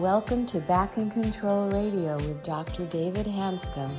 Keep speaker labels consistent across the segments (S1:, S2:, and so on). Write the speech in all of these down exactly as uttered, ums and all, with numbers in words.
S1: welcome to Back in Control Radio with Doctor David Hanscom.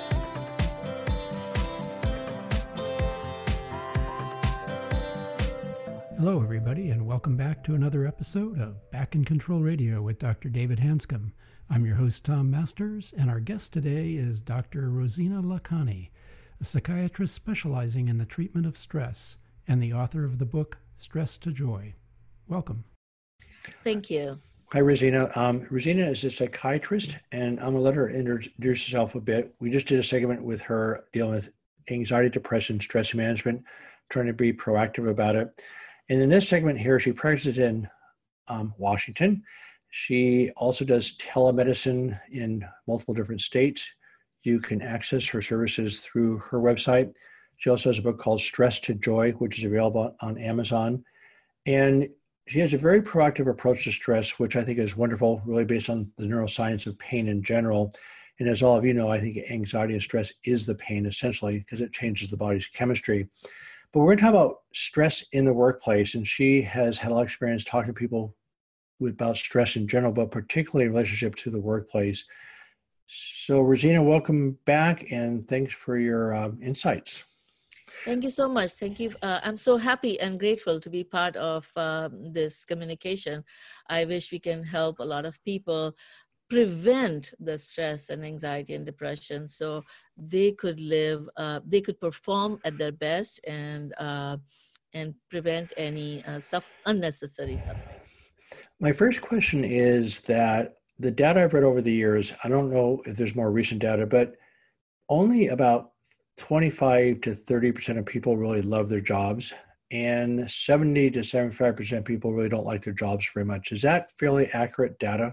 S2: Hello, everybody, and welcome back to another episode of Back in Control Radio with Doctor David Hanscom. I'm your host, Tom Masters, and our guest today is Doctor Rosina Lakhani, a psychiatrist specializing in the treatment of stress and the author of the book Stress to Joy. Welcome.
S3: Thank you.
S4: Hi, Rosina. Um, Rosina is a psychiatrist, and I'm going to let her introduce herself a bit. We just did a segment with her dealing with anxiety, depression, stress management, trying to be proactive about it. And in this segment here, she practices in um, Washington. She also does telemedicine in multiple different states. You can access her services through her website. She also has a book called Stress to Joy, which is available on Amazon. And she has a very proactive approach to stress, which I think is wonderful, really based on the neuroscience of pain in general. And as all of you know, I think anxiety and stress is the pain essentially because it changes the body's chemistry. But we're going to talk about stress in the workplace. And she has had a lot of experience talking to people with, about stress in general, but particularly in relationship to the workplace. So Rosina, welcome back and thanks for your um, insights.
S3: Thank you so much. Thank you. Uh, I'm so happy and grateful to be part of uh, this communication. I wish we can help a lot of people prevent the stress and anxiety and depression so they could live, uh, they could perform at their best and uh, and prevent any uh, suff- unnecessary suffering.
S4: My first question is that the data I've read over the years, I don't know if there's more recent data, but only about twenty-five to thirty percent of people really love their jobs, and seventy to seventy-five percent of people really don't like their jobs very much. Is that fairly accurate data?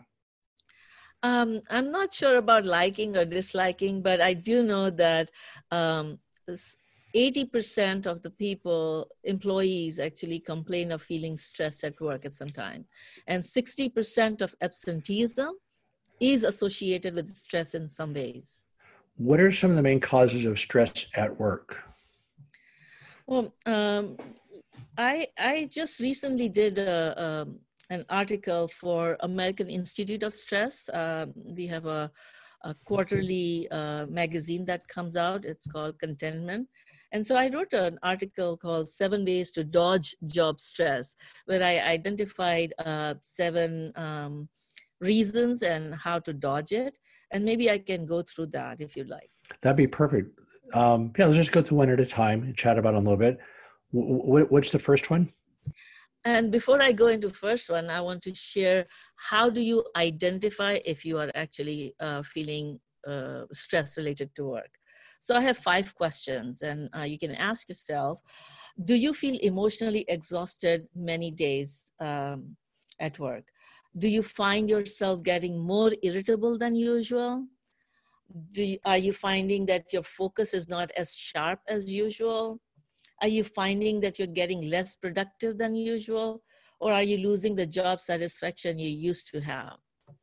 S3: Um, I'm not sure about liking or disliking, but I do know that um, eighty percent of the people, employees actually complain of feeling stressed at work at some time. And sixty percent of absenteeism is associated with stress in some ways.
S4: What are some of the main causes of stress at work?
S3: Well, um, I I just recently did a, a, an article for American Institute of Stress. Uh, we have a, a quarterly uh, magazine that comes out. It's called Contentment. And so I wrote an article called Seven Ways to Dodge Job Stress, where I identified uh, seven um, reasons and how to dodge it. And maybe I can go through that if you'd like.
S4: That'd be perfect. Um, yeah, let's just go through one at a time and chat about them a little bit. W- what's the first one?
S3: And before I go into first one, I want to share how do you identify if you are actually uh, feeling uh, stress related to work. So I have five questions, and uh, you can ask yourself, do you feel emotionally exhausted many days um, at work? Do you find yourself getting more irritable than usual? Do you, are you finding that your focus is not as sharp as usual? Are you finding that you're getting less productive than usual? Or are you losing the job satisfaction you used to have?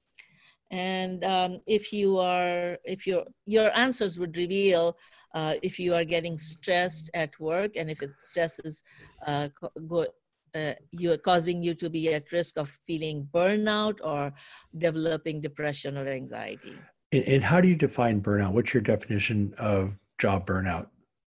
S3: And um, if you are, if your your answers would reveal uh, if you are getting stressed at work, and if it stress is uh, go, uh, you're causing you to be at risk of feeling burnout or developing depression or anxiety.
S4: And, and how do you define burnout? What's your definition of job burnout?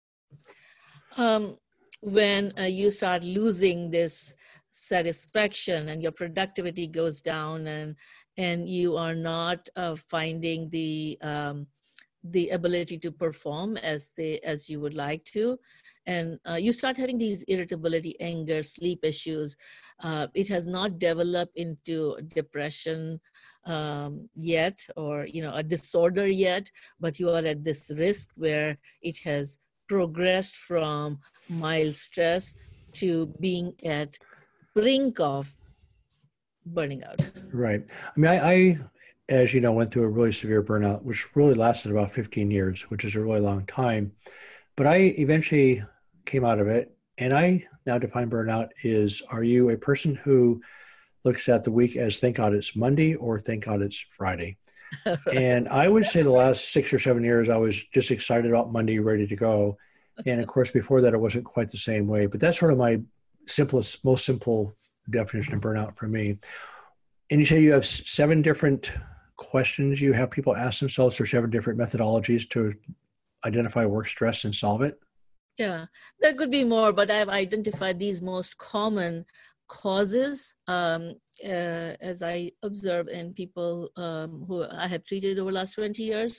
S3: Um, when uh, you start losing this satisfaction and your productivity goes down, and and you are not uh, finding the um, the ability to perform as they as you would like to, and uh, you start having these irritability, anger, sleep issues. Uh, it has not developed into depression um, yet, or you know a disorder yet, but you are at this risk where it has progressed from mild stress to being at brink of burning out.
S4: Right. I mean, I, I, as you know, went through a really severe burnout, which really lasted about fifteen years, which is a really long time. But I eventually came out of it. And I now define burnout is, are you a person who looks at the week as thank God it's Monday or thank God it's Friday? Right. And I would say the last six or seven years, I was just excited about Monday, ready to go. And of course, before that, it wasn't quite the same way. But that's sort of my simplest, most simple definition of burnout for me. And you say you have seven different questions you have people ask themselves, or seven different methodologies to identify work stress and solve it?
S3: Yeah, there could be more, but I've identified these most common causes um, uh, as I observe in people um, who I have treated over the last twenty years.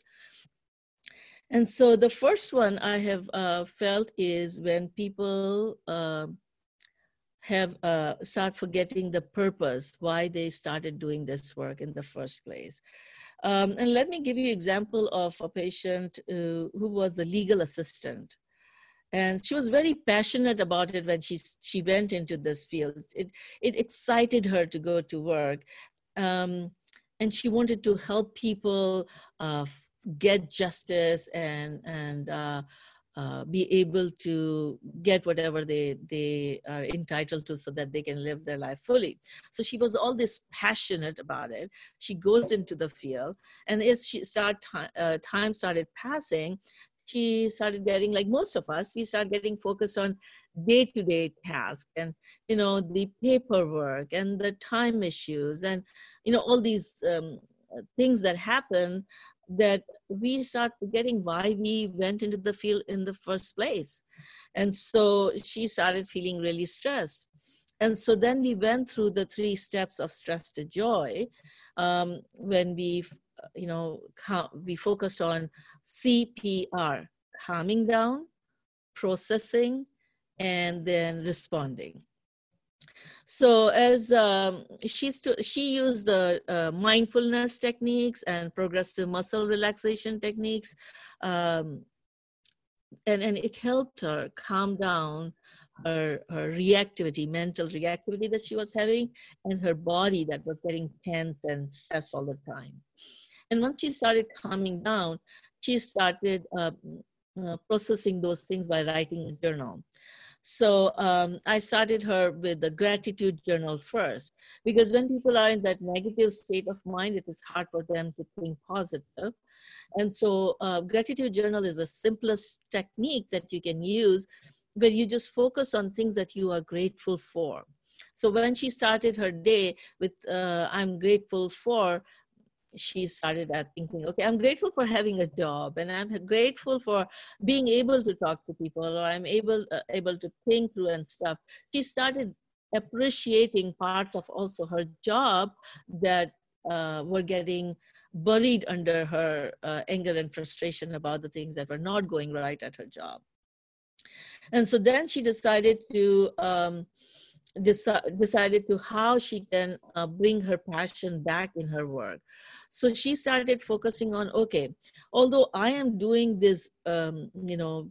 S3: And so the first one I have uh, felt is when people uh, have uh, start forgetting the purpose, why they started doing this work in the first place. Um, and let me give you an example of a patient uh, who was a legal assistant. And she was very passionate about it when she, she went into this field. It, it excited her to go to work. Um, and she wanted to help people uh, get justice and, and uh, uh, be able to get whatever they, they are entitled to so that they can live their life fully. So she was all this passionate about it. She goes into the field, and as she start, uh, time started passing, she started getting, like most of us, we start getting focused on day-to-day tasks and, you know, the paperwork and the time issues and, you know, all these um, things that happen that we start forgetting why we went into the field in the first place. And so she started feeling really stressed. And so then we went through the three steps of stress to joy um, when we you know, we focused on C P R, calming down, processing, and then responding. So as um, she's to, she used the uh, mindfulness techniques and progressive muscle relaxation techniques, um, and, and it helped her calm down her, her reactivity, mental reactivity that she was having, and her body that was getting tense and stressed all the time. And once she started calming down, she started uh, uh, processing those things by writing a journal. So um, I started her with the gratitude journal first, because when people are in that negative state of mind, it is hard for them to think positive. And so uh, gratitude journal is the simplest technique that you can use, where you just focus on things that you are grateful for. So when she started her day with, uh, I'm grateful for, she started at thinking, okay, I'm grateful for having a job, and I'm grateful for being able to talk to people, or I'm able, uh, able to think through and stuff. She started appreciating parts of also her job that uh, were getting buried under her uh, anger and frustration about the things that were not going right at her job. And so then she decided to um, deci- decided to how she can uh, bring her passion back in her work. So she started focusing on, okay, although I am doing this, um, you know,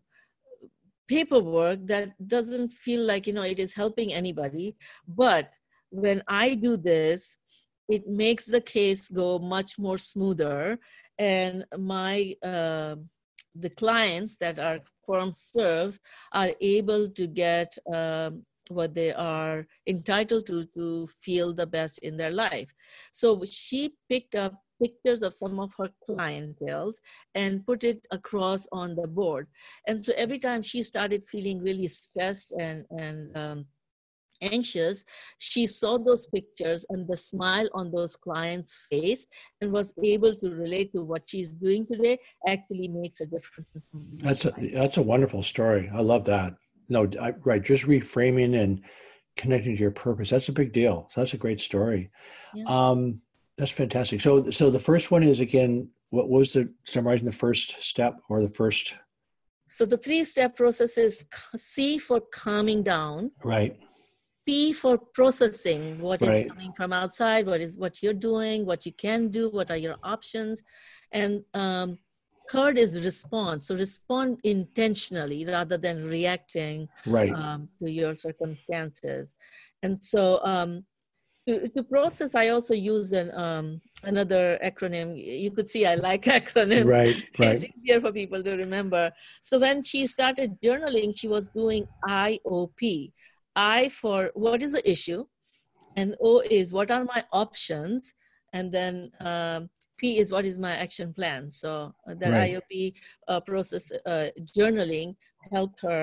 S3: paperwork that doesn't feel like, you know, it is helping anybody, but when I do this, it makes the case go much more smoother, and my uh, the clients that our firm serves are able to get um, what they are entitled to to feel the best in their life. So she picked up pictures of some of her clientele and put it across on the board. And so every time she started feeling really stressed and, and um, anxious, she saw those pictures and the smile on those clients' face and was able to relate to what she's doing today actually makes a difference.
S4: That's a, that's a wonderful story. I love that. No, I, right. Just reframing and connecting to your purpose. That's a big deal. So that's a great story.
S3: Yeah.
S4: Um, that's fantastic. So, so the first one is, again, what was the summarizing the first step or the first?
S3: So the three-step process is C for calming down.
S4: Right.
S3: P for processing what
S4: right.
S3: is coming from outside, what is what you're doing, what you can do, what are your options. And um, third is response. So respond intentionally rather than reacting
S4: right.
S3: um, to your circumstances. And so um, to, to process, I also use an, um, another acronym. You could see I like acronyms.
S4: Right, right.
S3: It's easier for people to remember. So when she started journaling, she was doing I O P. I for what is the issue, and O is what are my options, and then um, P is what is my action plan. So that right. I O P uh, process uh, journaling helped her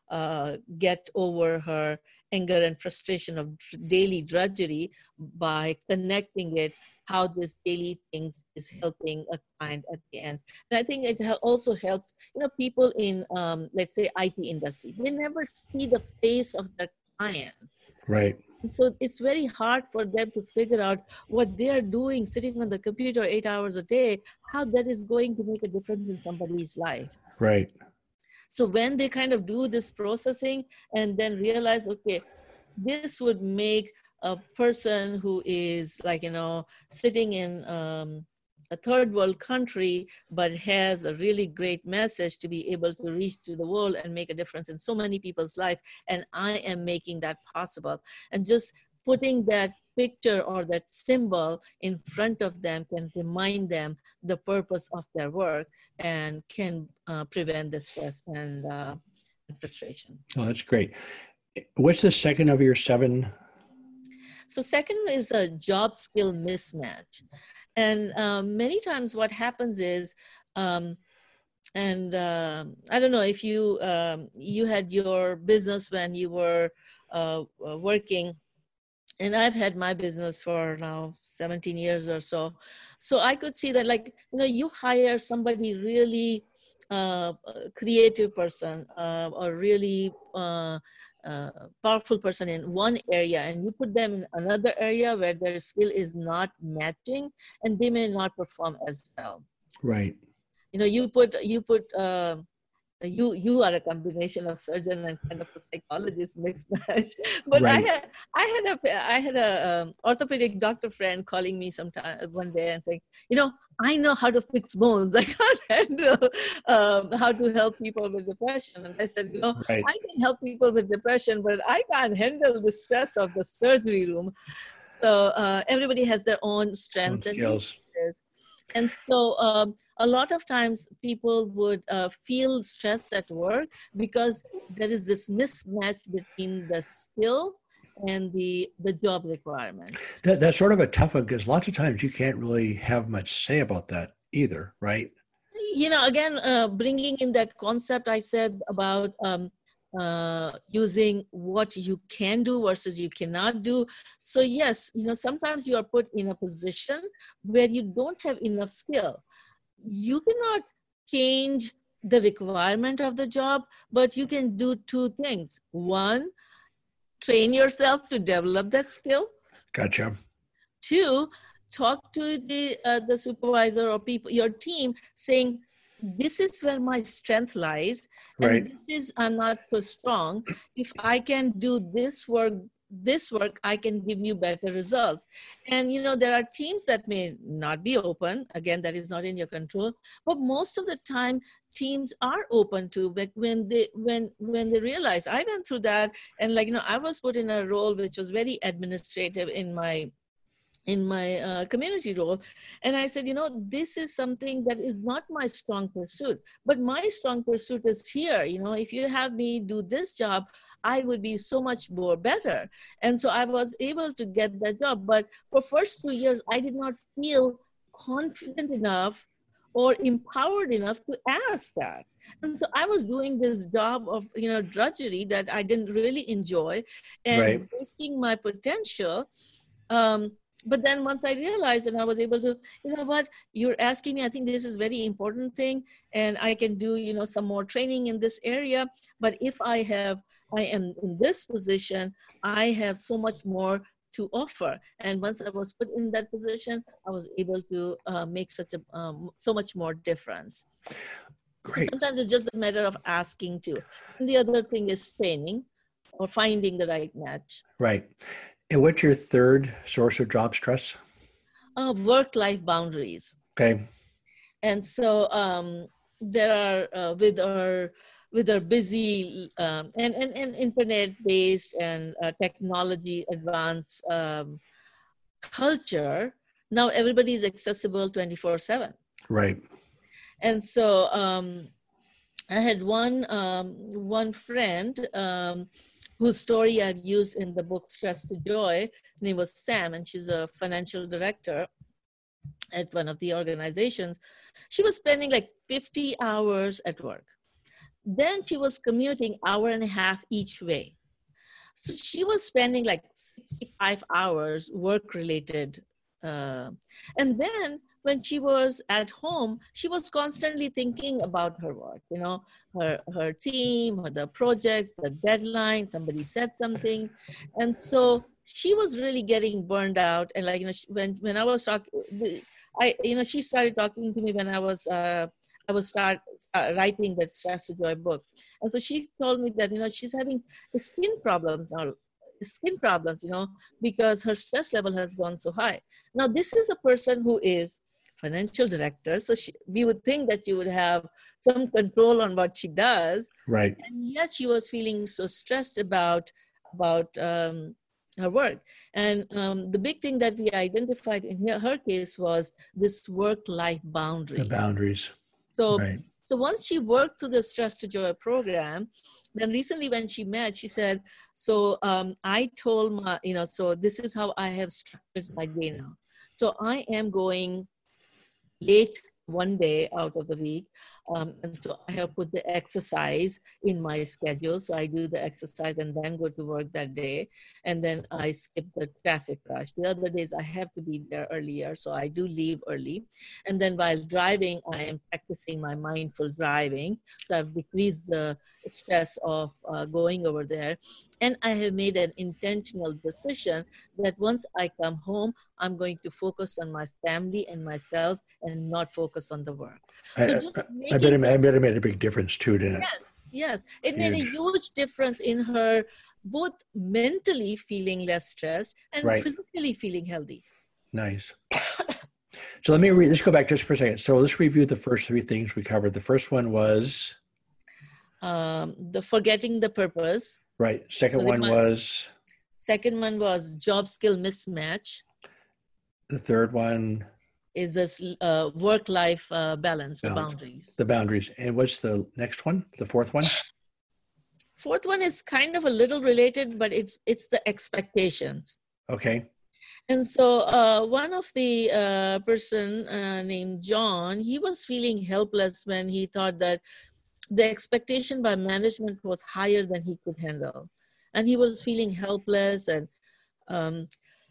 S3: uh, get over her anger and frustration of daily drudgery by connecting it, how this daily things is helping a client at the end. And I think it also helps, you know, people in, um, let's say, I T industry. They never see the face of their client.
S4: Right.
S3: So it's very hard for them to figure out what they are doing, sitting on the computer eight hours a day, how that is going to make a difference in somebody's life.
S4: Right.
S3: So when they kind of do this processing and then realize, okay, this would make a person who is like, you know, sitting in um, a third world country, but has a really great message to be able to reach to the world and make a difference in so many people's life. And I am making that possible. And just putting that picture or that symbol in front of them can remind them the purpose of their work and can uh, prevent the stress and uh, frustration.
S4: Oh, that's great. What's the second of your seven?
S3: So second is a job skill mismatch. And um, many times what happens is, um, and uh, I don't know if you, um, you had your business when you were uh, working, and I've had my business for now seventeen years or so. So I could see that, like, you know, you hire somebody really uh, creative person uh, or really uh, uh, powerful person in one area, and you put them in another area where their skill is not matching, and they may not perform as well.
S4: Right.
S3: You know, you put, you put, uh, you you are a combination of surgeon and kind of a psychologist mixed match. But right. I had I had a I had a um, orthopedic doctor friend calling me sometime one day and saying, you know, I know how to fix bones. I can't handle um, how to help people with depression. And I said, you know, right. I can help people with depression, but I can't handle the stress of the surgery room. So uh, everybody has their own strengths and weaknesses. And so um, a lot of times people would uh, feel stressed at work because there is this mismatch between the skill and the the job requirement.
S4: That, that's sort of a tough one because lots of times you can't really have much say about that either, right?
S3: You know, again, uh, bringing in that concept I said about um, uh, using what you can do versus you cannot do. So yes, you know, sometimes you are put in a position where you don't have enough skill. You cannot change the requirement of the job, but you can do two things. One, train yourself to develop that skill.
S4: Gotcha.
S3: Two, talk to the uh, the supervisor or people, your team, saying, this is where my strength lies, and right. this is, I'm not so strong. If I can do this work, this work, I can give you better results. And, you know, there are teams that may not be open. Again, that is not in your control. But most of the time, teams are open to, but when they, when, when they realize, I went through that, and like, you know, I was put in a role which was very administrative in my in my uh, community role. And I said, you know, this is something that is not my strong pursuit, but my strong pursuit is here. You know, if you have me do this job, I would be so much more better. And so I was able to get that job. But for first two years, I did not feel confident enough or empowered enough to ask that. And so I was doing this job of, you know, drudgery that I didn't really enjoy and right. wasting my potential. Um, But then once I realized and I was able to, you know what, you're asking me, I think this is very important thing, and I can do, you know, some more training in this area. But if I have, I am in this position, I have so much more to offer. And once I was put in that position, I was able to uh, make such a, um, so much more difference.
S4: Great.
S3: So sometimes it's just a matter of asking too. And the other thing is training or finding the right match.
S4: Right. And what's your third source of job stress?
S3: Uh, work-life boundaries.
S4: Okay.
S3: And so um, there are uh, with our with our busy um, and, and, and internet-based and uh, technology advanced um, culture, now everybody is accessible twenty-four seven.
S4: Right. And
S3: so um, I had one um, one friend. Um, whose story I've used in the book Stress to Joy. Her name was Sam, and she's a financial director at one of the organizations. She was spending like fifty hours at work. Then she was commuting hour and a half each way. So she was spending like sixty-five hours work-related. Uh, and then when she was at home, she was constantly thinking about her work, you know, her, her team, or the projects, the deadline, somebody said something. And so she was really getting burned out. And like, you know, she, when, when I was talking, I, you know, she started talking to me when I was, uh, I was start, start writing that Stress to Joy book. And so she told me that, you know, she's having skin problems now, skin problems, you know, because her stress level has gone so high. Now, this is a person who is financial director. So she, we would think that you would have some control on what she does.
S4: Right.
S3: And yet she was feeling so stressed about, about um, her work. And um, the big thing that we identified in her, her case was this work-life boundary.
S4: The boundaries.
S3: So,
S4: right.
S3: so once she worked through the Stress to Joy program, then recently when she met, she said, so um, I told my, you know, so this is how I have structured my day now. So I am going late one day out of the week. Um, and so I have put the exercise in my schedule. So I do the exercise and then go to work that day. And then I skip the traffic rush. The other days I have to be there earlier. So I do leave early. And then while driving, I am practicing my mindful driving. So I've decreased the stress of uh, going over there. And I have made an intentional decision that once I come home, I'm going to focus on my family and myself and not focus on the work. So
S4: I,
S3: just
S4: I, I, bet it, I bet it made a big difference too, didn't it?
S3: Yes, yes. It
S4: Huge.
S3: made a huge difference in her both mentally feeling less stressed and
S4: right.
S3: physically feeling healthy.
S4: Nice. So let me read, let's go back just for a second. So let's review the first three things we covered. The first one was?
S3: Um, the forgetting the purpose.
S4: Right. Second so one, one was?
S3: Second one was job skill mismatch.
S4: The third one?
S3: Is this uh, work-life uh, balance,
S4: balance,
S3: the boundaries.
S4: The boundaries. And what's the next one? The fourth one?
S3: Fourth one is kind of a little related, but it's it's the expectations.
S4: Okay.
S3: And so uh, one of the uh, person uh, named John, he was feeling helpless when he thought that the expectation by management was higher than he could handle. And he was feeling helpless and um,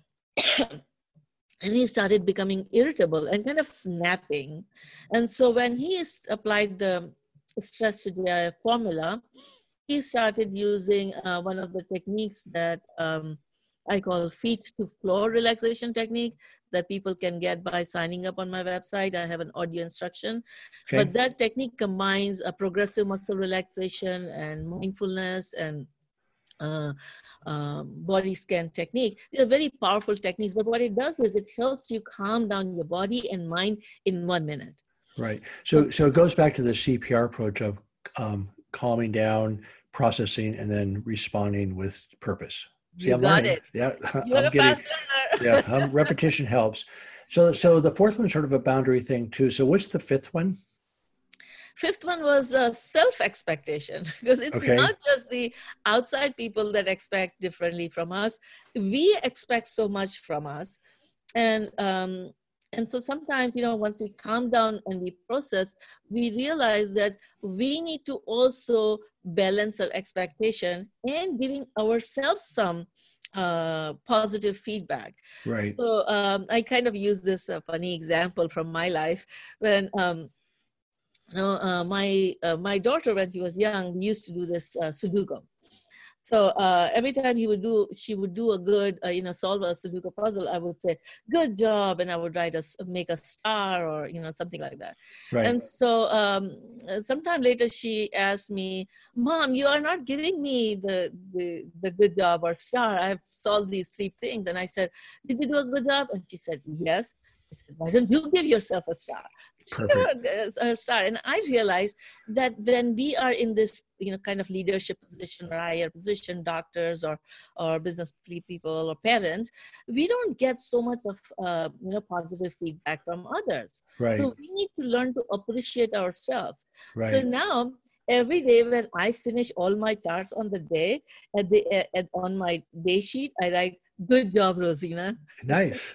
S3: and he started becoming irritable and kind of snapping. And so when he applied the Stress to Joy formula, he started using uh, one of the techniques that um, I call feet to floor relaxation technique that people can get by signing up on my website. I have an audio instruction. Okay. But that technique combines a progressive muscle relaxation and mindfulness and Uh, um, body scan technique. They're very powerful techniques, but what it does is it helps you calm down your body and mind in one minute.
S4: Right. So, so it goes back to the C P R approach of um, calming down, processing, and then responding with purpose. See,
S3: you
S4: I'm
S3: got
S4: learning.
S3: it.
S4: Yeah,
S3: You're
S4: I'm
S3: a
S4: getting,
S3: fast learner.
S4: yeah, um, repetition helps. So, so the fourth one's sort of a boundary thing too. So, what's the fifth one?
S3: Fifth one was uh, self-expectation, because it's okay. not just the outside people that expect differently from us. We expect so much from us. And, um, and so sometimes, you know, once we calm down and we process, we realize that we need to also balance our expectation and giving ourselves some uh, positive feedback.
S4: Right.
S3: So um, I kind of use this uh, funny example from my life when, um, You know, uh, my uh, my daughter, when she was young, we used to do this uh, Sudoku. So uh, every time he would do, she would do a good, uh, you know, solve a Sudoku puzzle, I would say, good job, and I would write a, make a star or, you know, something like that.
S4: Right.
S3: And so um, sometime later she asked me, Mom, you are not giving me the, the, the good job or star. I've solved these three things. And I said, did you do a good job? And she said, yes. I said, why don't you give yourself a star?
S4: Perfect.
S3: A star. And I realized that when we are in this, you know, kind of leadership position or higher position, doctors or or business people or parents, we don't get so much of uh, you know positive feedback from others.
S4: Right.
S3: So we need to learn to appreciate ourselves.
S4: Right.
S3: So now every day when I finish all my tasks on the day, at the at, on my day sheet, I write, good job, Rosina.
S4: Nice.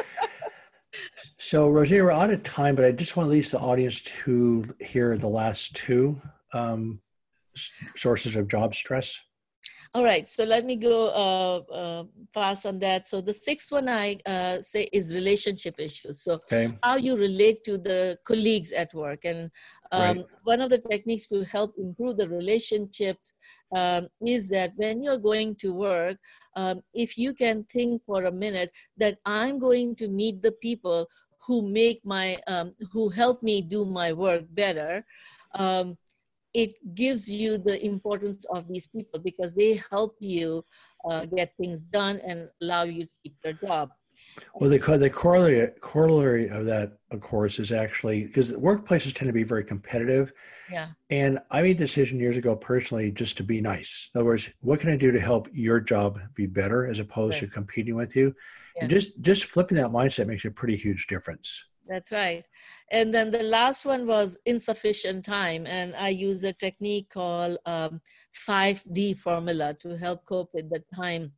S4: So, Rosina, we're out of time, but I just want to leave the audience to hear the last two. Um, s- sources of job stress?
S3: All right, so let me go uh, uh, fast on that. So the sixth one I uh, say is relationship issues. So
S4: Okay.
S3: how you relate to the colleagues at work. And um,
S4: Right.
S3: one of the techniques to help improve the relationships um, is that when you're going to work, um, if you can think for a minute that I'm going to meet the people who make my, um, who help me do my work better, um, it gives you the importance of these people because they help you uh, get things done and allow you to keep your job.
S4: Well, the, the corollary, corollary of that, of course, is actually because workplaces tend to be very competitive.
S3: Yeah.
S4: And I made a decision years ago personally just to be nice. In other words, what can I do to help your job be better as opposed
S3: Right.
S4: to competing with you?
S3: Yeah.
S4: And just, just flipping that mindset makes a pretty huge difference.
S3: That's right. And then the last one was insufficient time. And I use a technique called um, five D formula to help cope with the time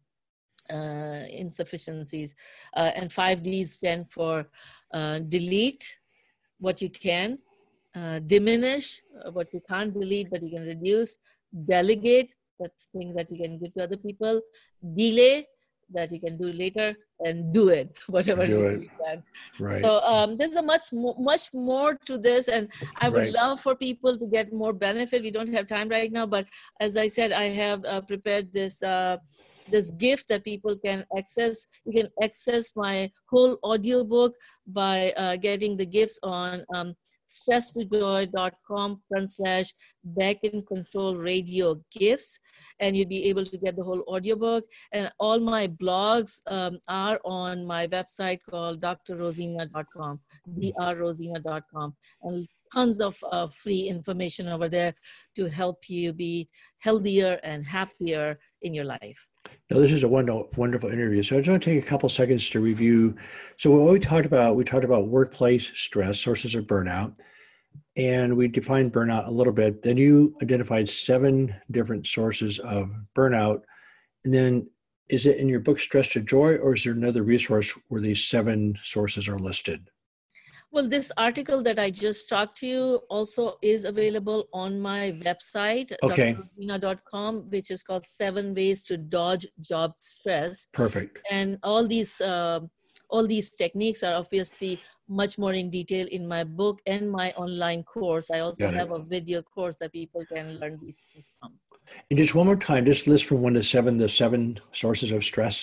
S3: uh, insufficiencies. Uh, and five Ds stand for uh, delete what you can, uh, diminish uh, what you can't delete, but you can reduce, delegate, that's things that you can give to other people, delay, that you can do later, and do it, whatever
S4: Do
S3: you
S4: it.
S3: do, you can.
S4: Right.
S3: So um, there's a much more, much more to this, and I would
S4: Right.
S3: love for people to get more benefit. We don't have time right now, but as I said, I have uh, prepared this uh, this gift that people can access. You can access my whole audiobook by uh, getting the gifts on um, stress to joy dot com front slash back in control radio gifts, and you'll be able to get the whole audiobook. And all my blogs um, are on my website called d r rosina dot com, d r rosina dot com, and tons of uh, free information over there to help you be healthier and happier in your life.
S4: Now, this is a wonderful, wonderful interview. So I just want to take a couple seconds to review. So what we talked about, we talked about workplace stress, sources of burnout, and we defined burnout a little bit. Then you identified seven different sources of burnout. And then is it in your book, Stress to Joy, or is there another resource where these seven sources are listed?
S3: Well, this article that I just talked to you also is available on my website,
S4: Okay.
S3: d r rosina dot com, which is called Seven Ways to Dodge Job Stress.
S4: Perfect.
S3: And all these, uh, all these techniques are obviously much more in detail in my book and my online course. I also
S4: Got it.
S3: have a video course that people can learn these things from.
S4: And just one more time, just list from one to seven, the seven sources of stress.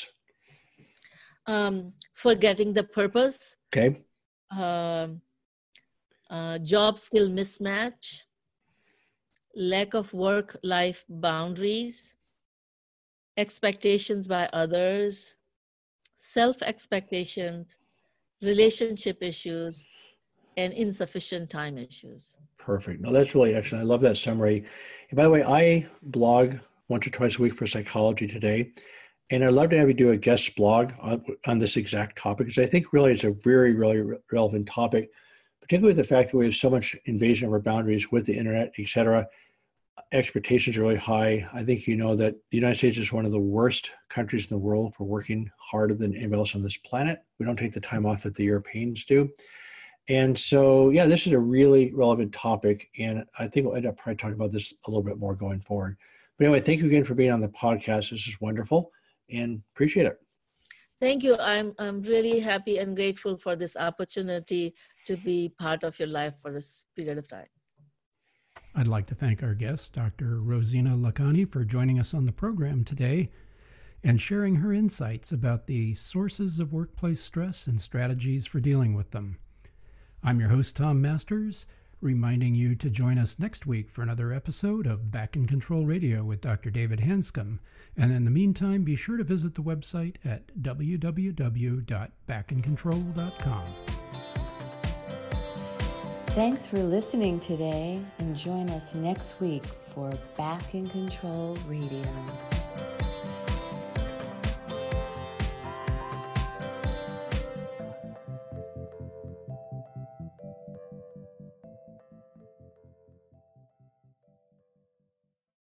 S3: Um, forgetting the purpose.
S4: Okay.
S3: Um, uh, job skill mismatch, lack of work-life boundaries, expectations by others, self-expectations, relationship issues, and insufficient time issues.
S4: Perfect. No, that's really excellent. I love that summary. And by the way, I blog once or twice a week for Psychology Today. And I'd love to have you do a guest blog on, on this exact topic, because I think really it's a very, really re- relevant topic, particularly the fact that we have so much invasion of our boundaries with the internet, et cetera. Expectations are really high. I think you know that the United States is one of the worst countries in the world for working harder than anybody else on this planet. We don't take the time off that the Europeans do. And so, yeah, this is a really relevant topic. And I think we'll end up probably talking about this a little bit more going forward. But anyway, thank you again for being on the podcast. This is wonderful and appreciate it.
S3: Thank you. I'm, I'm really happy and grateful for this opportunity to be part of your life for this period of time.
S2: I'd like to thank our guest, Doctor Rosina Lakhani, for joining us on the program today and sharing her insights about the sources of workplace stress and strategies for dealing with them. I'm your host, Tom Masters, reminding you to join us next week for another episode of Back in Control Radio with Doctor David Hanscom. And in the meantime, be sure to visit the website at w w w dot back in control dot com.
S1: Thanks for listening today, and join us next week for Back in Control Radio.